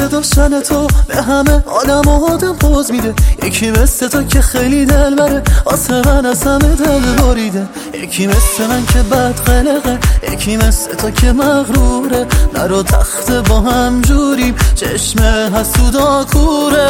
داشتن تو به همه آدم پوز میده. یکی مثل تو که خیلی دل بره، واسه من از همه دل بریده. یکی مثل من که بد قلقه، یکی مثل تو که مغروره. نرو تخت با هم جوریم، چشم حسودا کوره.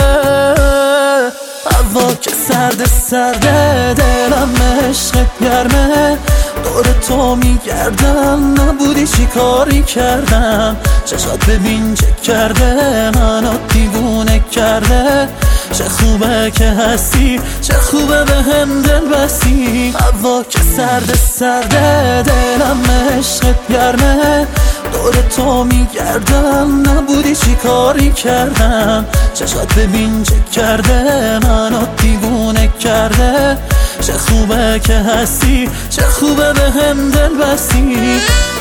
هوا که سرده دلم عشق گرمه. دور تو میگردم، نبودی چی کاری کردم. چشات ببین چه کرده، منو دیوونه کرده. چه خوبه که هستی، چه خوبه به هم دل بستی. هوا که سرده دلم عشق گرمه. دور تو میگردم، نبودی چی کاری کردم. چشات ببین چه کرده، منو دیوونه کرده. چه خوبه که هستی، چه خوبه به هم دل بستی.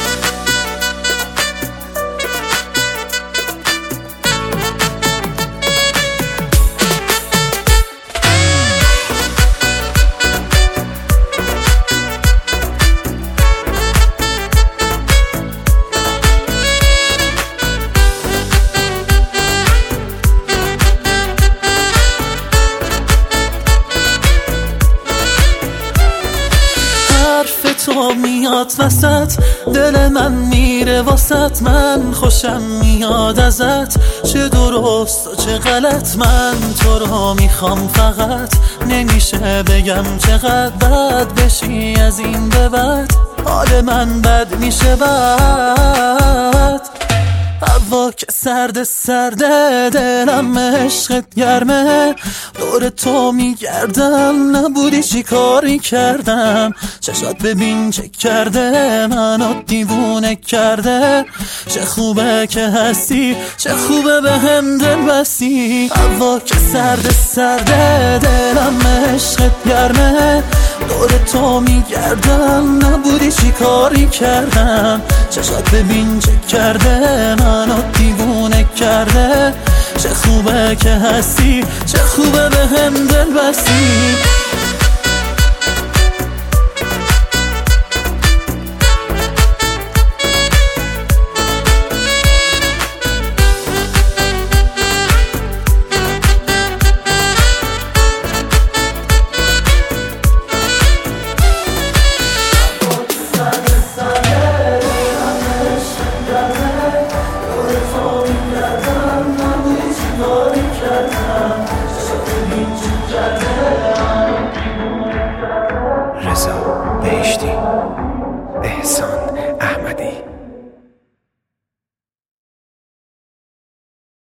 تو میاد وسط، دل من میره واسط. من خوشم میاد ازت، چه درست و چه غلط. من تو رو میخوام فقط، نمیشه بگم چقدر بد بشی از این به بعد. حال من بد میشه بعد. هوا که سرده دلم عشقت گرمه. دور تو میگردم، نبودی چی کاری کردم. چشات ببین چه کرده، منو دیوونه کرده. چه خوبه که هستی، چه خوبه به هم دل بستی. هوا که سرده دلم عشقت گرمه. دور تو میگردم، نبودی چی کاری کردم. چشات ببین چه کرده، منو دیوونه کرده. چه خوبه که هستی، چه خوبه به هم دل بستی. رضا بهشتی، احسان